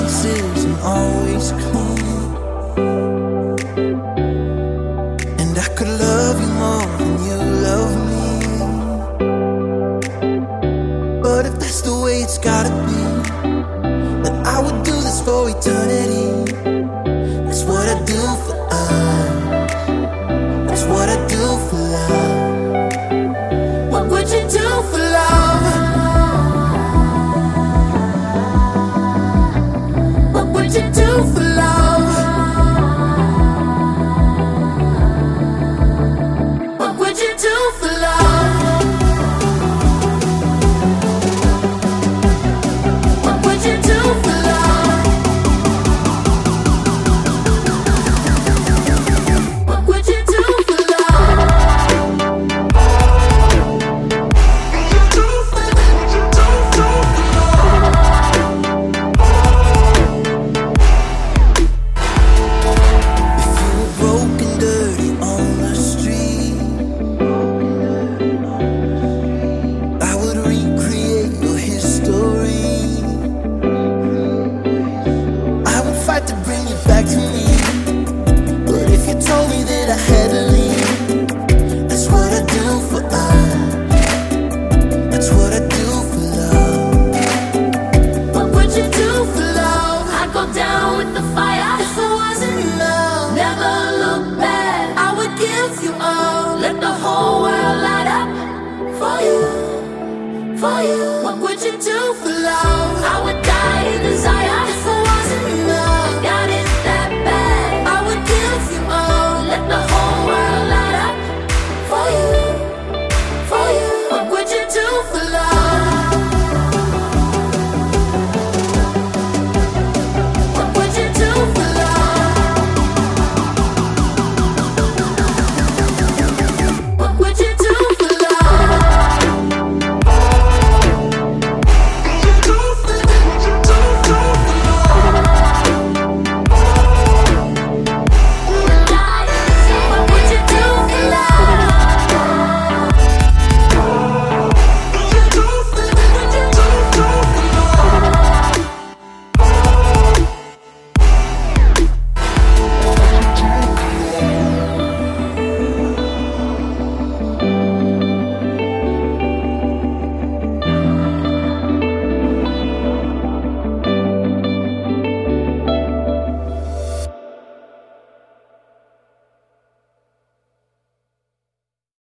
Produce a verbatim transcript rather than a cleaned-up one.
conscience isn't always clean, and I could love you more than you love me. But if that's the way it's gotta be, then I would do this for eternity. That's what I do for us. That's what I do for love. What would you do for love? What would you do for love? What would you do for love? What would you do for love? What would you do for love? If you were broken, dirty on the street, I would recreate your history. I would fight to bring you back to me. But if you told me that I had to leave, that's what I do for us. That's what I do for love. What would you do for love? I'd go down with the fire. If it wasn't enough, Never look back. I would give you all. Let the whole world light up For you, for you. what would you do for love? I would